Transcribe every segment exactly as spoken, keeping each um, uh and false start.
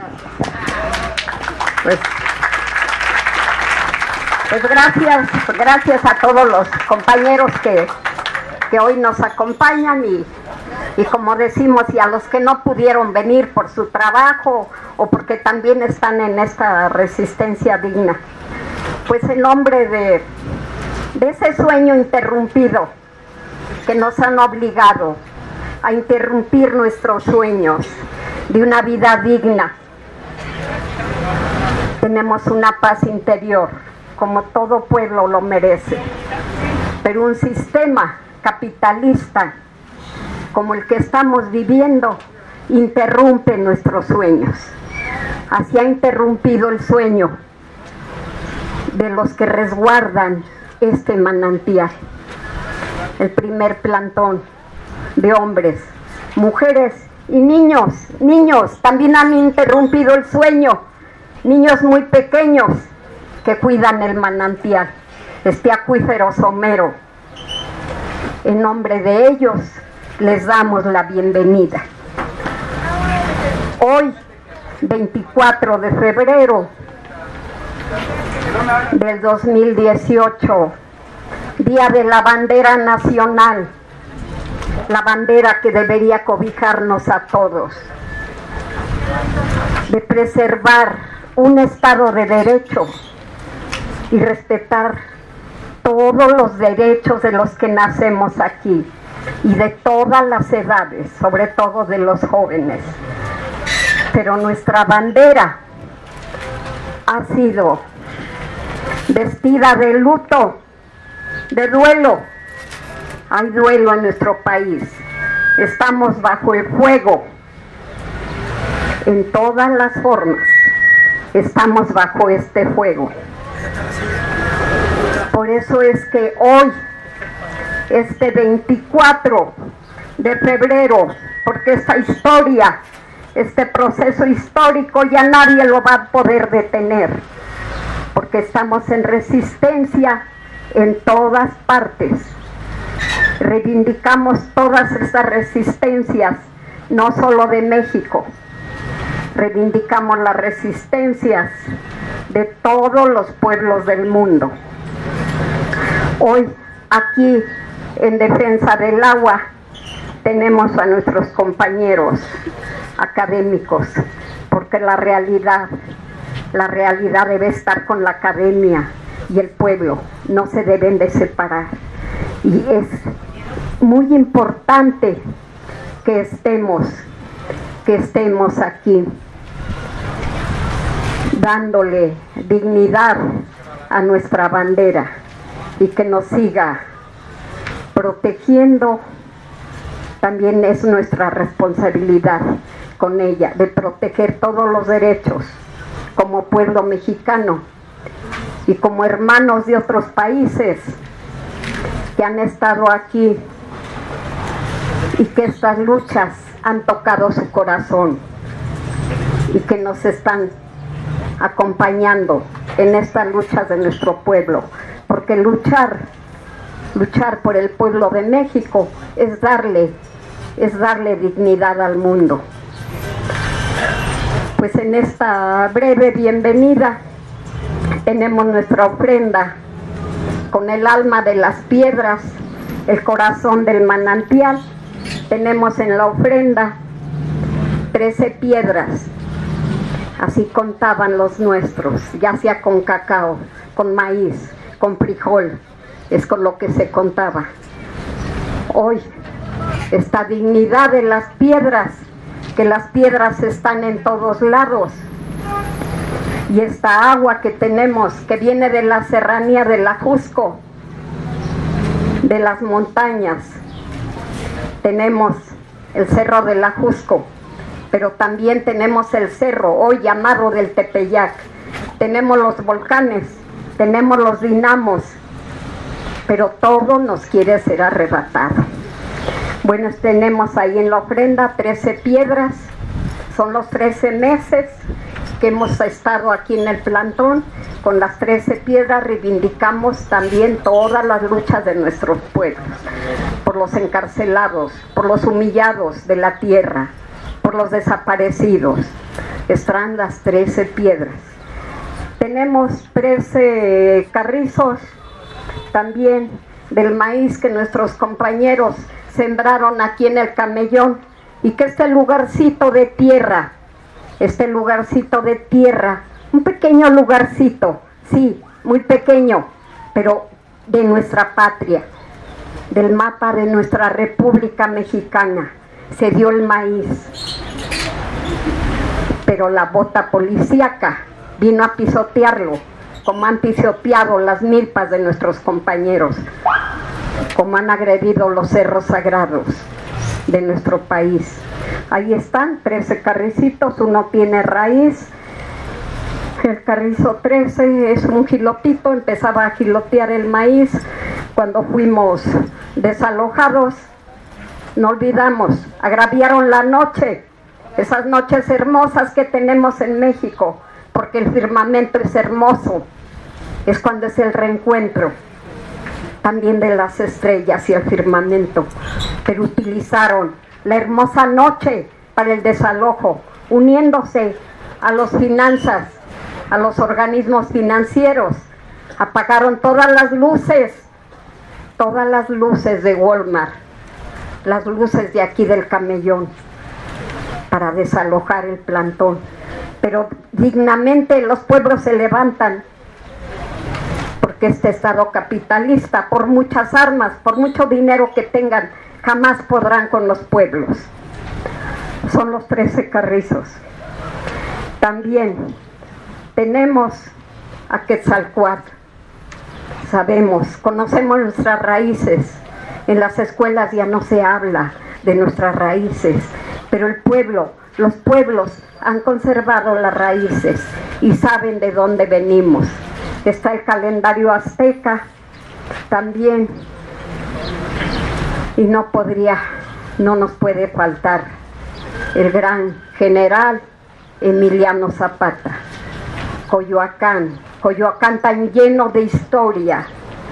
Pues, pues gracias, gracias a todos los compañeros que, que hoy nos acompañan y, y como decimos, y a los que no pudieron venir por su trabajo o porque también están en esta resistencia digna. Pues en nombre de, de ese sueño interrumpido que nos han obligado a interrumpir nuestros sueños de una vida digna, tenemos una paz interior, como todo pueblo lo merece. Pero un sistema capitalista como el que estamos viviendo interrumpe nuestros sueños. Así ha interrumpido el sueño de los que resguardan este manantial. El primer plantón de hombres, mujeres y niños, niños también han interrumpido el sueño, niños muy pequeños que cuidan el manantial, este acuífero somero. En nombre de ellos les damos la bienvenida. Hoy, veinticuatro de febrero del dos mil dieciocho, Día de la Bandera Nacional, la bandera que debería cobijarnos a todos, de preservar un Estado de Derecho y respetar todos los derechos de los que nacemos aquí y de todas las edades, sobre todo de los jóvenes. Pero nuestra bandera ha sido vestida de luto, de duelo. Hay duelo en nuestro país. Estamos bajo el fuego en todas las formas. Estamos bajo este fuego. Por eso es que hoy, este veinticuatro de febrero, porque esta historia, este proceso histórico ya nadie lo va a poder detener, porque estamos en resistencia en todas partes. Reivindicamos todas estas resistencias, no solo de México, reivindicamos las resistencias de todos los pueblos del mundo. Hoy, aquí, en defensa del agua, tenemos a nuestros compañeros académicos, porque la realidad, la realidad debe estar con la academia y el pueblo, no se deben de separar. Y es muy importante que estemos, que estemos aquí, dándole dignidad a nuestra bandera y que nos siga protegiendo. También es nuestra responsabilidad con ella, de proteger todos los derechos como pueblo mexicano y como hermanos de otros países que han estado aquí y que estas luchas han tocado su corazón y que nos están acompañando en estas luchas de nuestro pueblo, porque luchar, luchar por el pueblo de México es darle, es darle dignidad al mundo. Pues en esta breve bienvenida tenemos nuestra ofrenda con el alma de las piedras, el corazón del manantial. Tenemos en la ofrenda trece piedras, así contaban los nuestros, ya sea con cacao, con maíz, con frijol, es con lo que se contaba. Hoy, esta dignidad de las piedras, que las piedras están en todos lados, y esta agua que tenemos, que viene de la serranía del Ajusco, de las montañas. Tenemos el cerro del Ajusco, pero también tenemos el cerro hoy llamado del Tepeyac. Tenemos los volcanes, tenemos los dinamos, pero todo nos quiere ser arrebatado. Bueno, tenemos ahí en la ofrenda trece piedras, son los trece meses que hemos estado aquí en el plantón. Con las trece piedras reivindicamos también todas las luchas de nuestros pueblos, por los encarcelados, por los humillados de la tierra, por los desaparecidos, están las trece piedras. Tenemos trece carrizos también del maíz que nuestros compañeros sembraron aquí en el Camellón, y que este lugarcito de tierra, este lugarcito de tierra, un pequeño lugarcito, sí, muy pequeño, pero de nuestra patria, del mapa de nuestra República Mexicana, se dio el maíz. Pero la bota policíaca vino a pisotearlo, como han pisoteado las milpas de nuestros compañeros, como han agredido los cerros sagrados de nuestro país. Ahí están, trece carricitos, uno tiene raíz. El carrizo trece es un gilotito, empezaba a gilotear el maíz cuando fuimos desalojados. No olvidamos, agraviaron la noche, esas noches hermosas que tenemos en México, porque el firmamento es hermoso, es cuando es el reencuentro también de las estrellas y el firmamento, pero utilizaron la hermosa noche para el desalojo, uniéndose a las finanzas, a los organismos financieros, apagaron todas las luces, todas las luces de Walmart, las luces de aquí del Camellón, para desalojar el plantón. Pero dignamente los pueblos se levantan, porque este Estado capitalista, por muchas armas, por mucho dinero que tengan, jamás podrán con los pueblos. Son los trece carrizos. También tenemos a Quetzalcóatl. Sabemos, conocemos nuestras raíces. En las escuelas ya no se habla de nuestras raíces, pero el pueblo, los pueblos han conservado las raíces y saben de dónde venimos. Está el calendario azteca también, y no podría, no nos puede faltar el gran general Emiliano Zapata. Coyoacán, Coyoacán tan lleno de historia,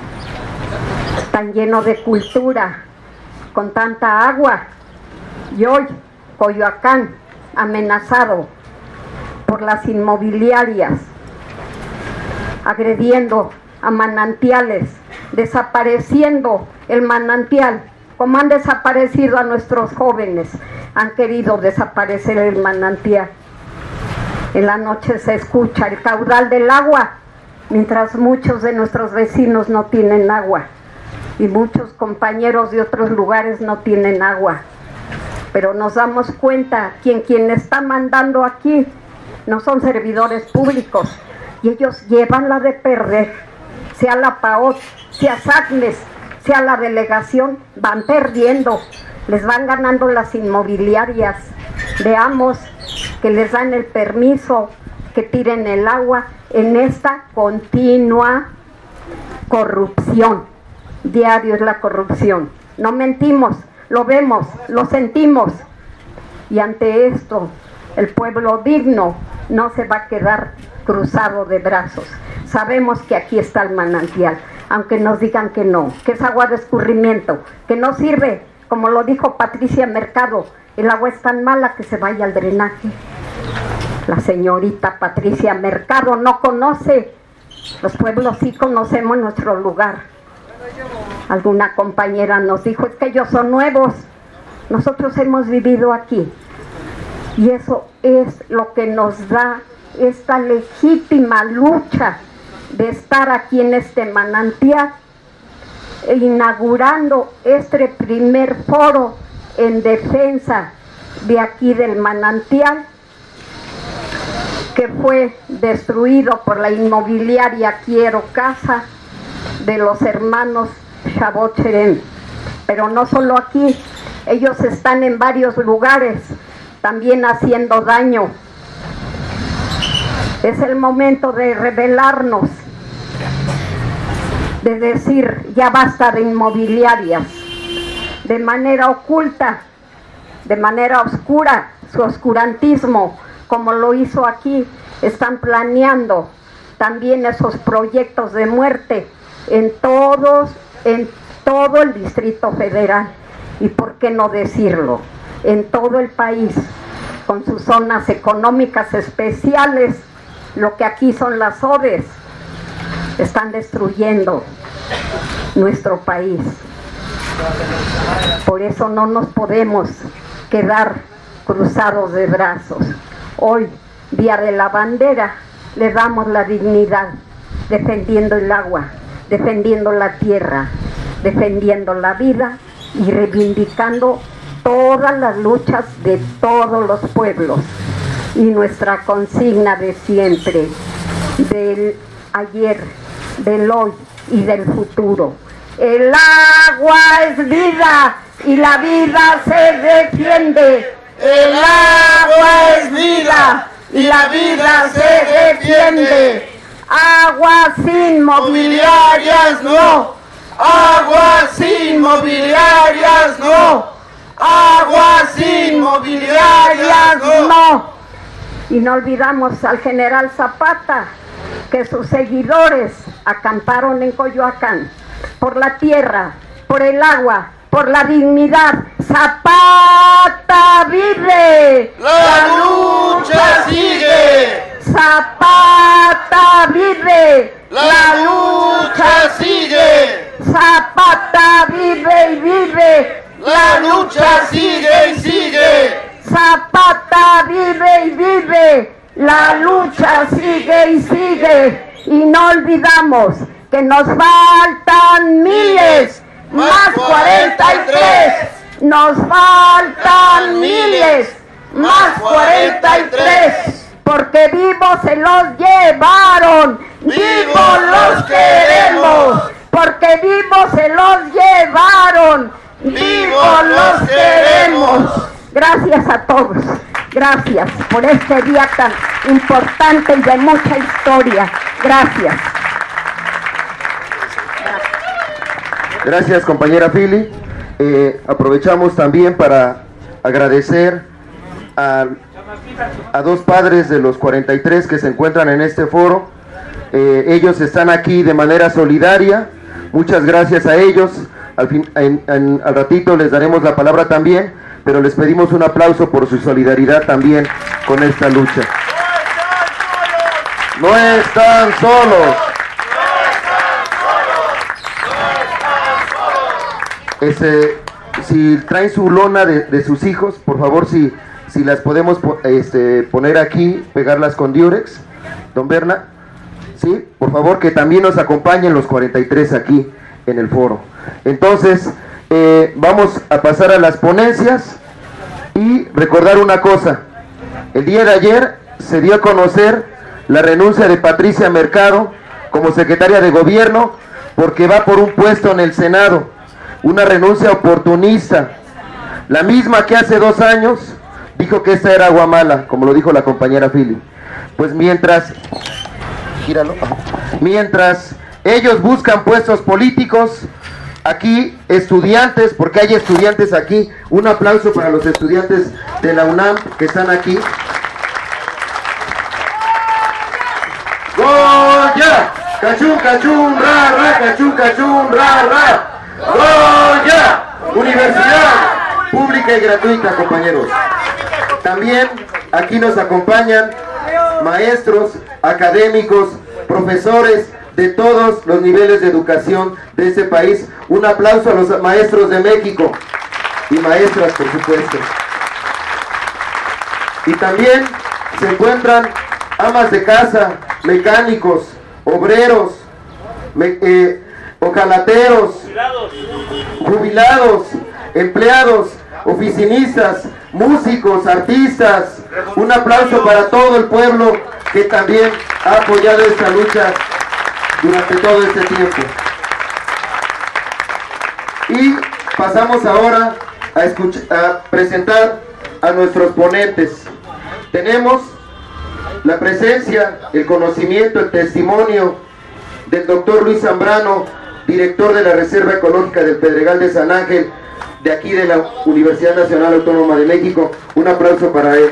tan lleno de cultura, con tanta agua, y hoy Coyoacán amenazado por las inmobiliarias, agrediendo a manantiales, desapareciendo el manantial, como han desaparecido a nuestros jóvenes, han querido desaparecer el manantial. En la noche se escucha el caudal del agua, mientras muchos de nuestros vecinos no tienen agua, y muchos compañeros de otros lugares no tienen agua. Pero nos damos cuenta, quien, quien está mandando aquí no son servidores públicos, y ellos llevan la de perder, sea la P A O T, sea SACMES, sea la delegación, van perdiendo, les van ganando las inmobiliarias. Veamos que les dan el permiso, que tiren el agua en esta continua corrupción. Diario es la corrupción, no mentimos, lo vemos, lo sentimos, y ante esto el pueblo digno no se va a quedar cruzado de brazos. Sabemos que aquí está el manantial, aunque nos digan que no, que es agua de escurrimiento, que no sirve, como lo dijo Patricia Mercado, el agua es tan mala que se vaya al drenaje. La señorita Patricia Mercado no conoce, los pueblos sí conocemos nuestro lugar. Alguna compañera nos dijo, es que ellos son nuevos, nosotros hemos vivido aquí, y eso es lo que nos da esta legítima lucha de estar aquí en este manantial, inaugurando este primer foro en defensa de aquí del manantial, que fue destruido por la inmobiliaria Quiero Casa de los hermanos Chabot Cherem. Pero no solo aquí, ellos están en varios lugares también haciendo daño. Es el momento de rebelarnos, de decir ya basta de inmobiliarias, de manera oculta, de manera oscura, su oscurantismo, como lo hizo aquí. Están planeando también esos proyectos de muerte en todos, en todo el Distrito Federal, y por qué no decirlo, en todo el país. con sus zonas económicas especiales, lo que aquí son las O D Es, están destruyendo nuestro país. Por eso no nos podemos quedar cruzados de brazos. Hoy, Día de la Bandera, le damos la dignidad, defendiendo el agua, defendiendo la tierra, defendiendo la vida y reivindicando todas las luchas de todos los pueblos. Y nuestra consigna de siempre, del ayer, del hoy y del futuro. El agua es vida y la vida se defiende. El agua es vida y la vida se defiende. Agua sin mobiliarias no. Agua sin mobiliarias no. Agua sin mobiliarias no. Y no olvidamos al general Zapata, que sus seguidores acamparon en Coyoacán por la tierra, por el agua, por la dignidad. ¡Zapata vive! ¡La lucha sigue! ¡Zapata vive! ¡La lucha sigue! ¡Zapata vive y vive! ¡La lucha sigue y sigue! ¡Zapata vive y vive! La lucha sigue y sigue. Y no olvidamos que nos faltan miles, más cuarenta y tres. Nos faltan miles, más cuarenta y tres. Porque vivos se los llevaron, vivos los queremos. Porque vivos se los llevaron, vivos los queremos. Gracias a todos, gracias por este día tan importante y de mucha historia. Gracias. Gracias, compañera Pili. Eh, aprovechamos también para agradecer a, a dos padres de los cuarenta y tres que se encuentran en este foro. Eh, ellos están aquí de manera solidaria. Muchas gracias a ellos. Al, fin, en, en, al ratito les daremos la palabra también, pero les pedimos un aplauso por su solidaridad también con esta lucha. No están solos. Este, si traen su lona de, de sus hijos, por favor, si, si las podemos este, poner aquí, pegarlas con diurex, don Berna, sí, por favor, que también nos acompañen los cuarenta y tres aquí en el foro. Entonces, eh, vamos a pasar a las ponencias y recordar una cosa. El día de ayer se dio a conocer la renuncia de Patricia Mercado como secretaria de gobierno porque va por un puesto en el Senado. Una renuncia oportunista, la misma que hace dos años dijo que esta era agua mala, como lo dijo la compañera Philly. Pues mientras, gíralo, mientras ellos buscan puestos políticos, aquí estudiantes, porque hay estudiantes aquí, un aplauso para los estudiantes de la UNAM que están aquí. ¡Goya! ¡Cachún, cachún, ra, ra, cachún, cachún, ra, ra! ¡Goya! Universidad pública y gratuita, compañeros. También aquí nos acompañan maestros, académicos, profesores de todos los niveles de educación de este país. Un aplauso a los maestros de México y maestras, por supuesto. Y también se encuentran amas de casa, mecánicos, obreros, me, eh, ojalateros, jubilados. jubilados, empleados, oficinistas, músicos, artistas. Un aplauso para todo el pueblo que también ha apoyado esta lucha durante todo este tiempo. Y pasamos ahora a, escuchar, a presentar a nuestros ponentes. Tenemos la presencia, el conocimiento, el testimonio del doctor Luis Zambrano, director de la Reserva Ecológica del Pedregal de San Ángel, de aquí de la Universidad Nacional Autónoma de México. Un aplauso para él.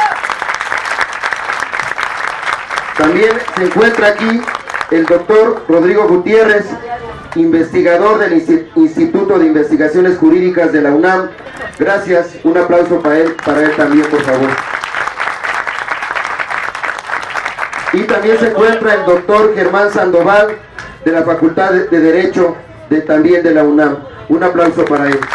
También se encuentra aquí el doctor Rodrigo Gutiérrez, investigador del Instituto de Investigaciones Jurídicas de la UNAM. Gracias, un aplauso para él, para él también, por favor. Y también se encuentra el doctor Germán Sandoval, de la Facultad de, de Derecho, de, también de la UNAM. Un aplauso para él.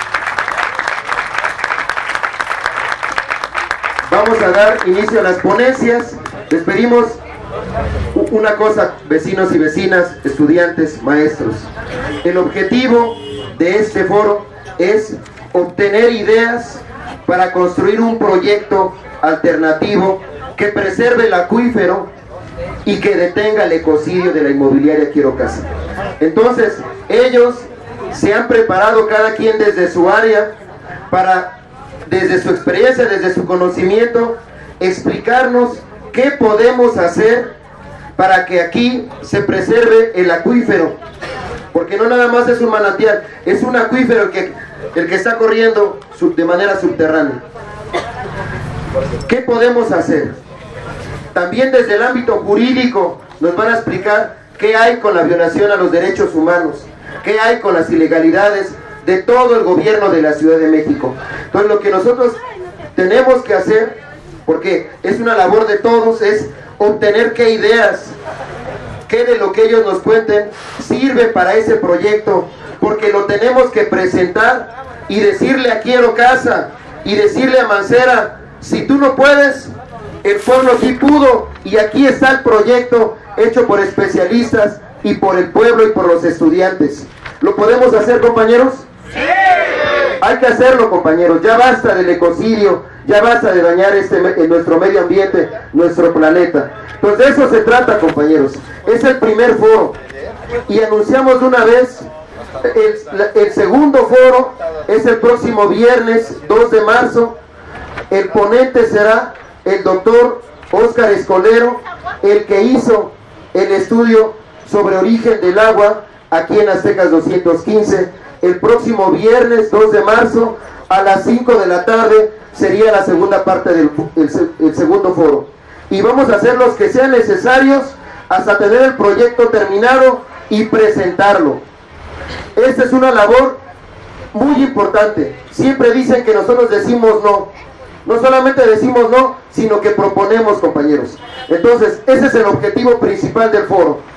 Vamos a dar inicio a las ponencias. Les pedimos una cosa, vecinos y vecinas, estudiantes, maestros. El objetivo de este foro es obtener ideas para construir un proyecto alternativo que preserve el acuífero y que detenga el ecocidio de la inmobiliaria Quiero Casa. Entonces, ellos se han preparado cada quien desde su área para, desde su experiencia, desde su conocimiento, explicarnos qué podemos hacer para que aquí se preserve el acuífero, porque no nada más es un manantial, es un acuífero que, el que está corriendo de manera subterránea. ¿Qué podemos hacer? También desde el ámbito jurídico nos van a explicar qué hay con la violación a los derechos humanos, qué hay con las ilegalidades de todo el gobierno de la Ciudad de México. Entonces lo que nosotros tenemos que hacer, porque es una labor de todos, es obtener qué ideas, qué de lo que ellos nos cuenten sirve para ese proyecto, porque lo tenemos que presentar y decirle a Quiero Casa y decirle a Mancera, si tú no puedes, el pueblo sí pudo, y aquí está el proyecto hecho por especialistas y por el pueblo y por los estudiantes. ¿Lo podemos hacer, compañeros? ¡Sí! Hay que hacerlo, compañeros. Ya basta del ecocidio, ya basta de dañar este, nuestro medio ambiente, nuestro planeta. Pues de eso se trata, compañeros. Es el primer foro. Y anunciamos de una vez, el, el segundo foro es el próximo viernes dos de marzo. El ponente será el doctor Óscar Escolero, el que hizo el estudio sobre origen del agua aquí en Aztecas doscientos quince. El próximo viernes dos de marzo a las cinco de la tarde sería la segunda parte del el, el segundo foro. Y vamos a hacer los que sean necesarios hasta tener el proyecto terminado y presentarlo. Esta es una labor muy importante. Siempre dicen que nosotros decimos no. No solamente decimos no, sino que proponemos, compañeros. Entonces, ese es el objetivo principal del foro.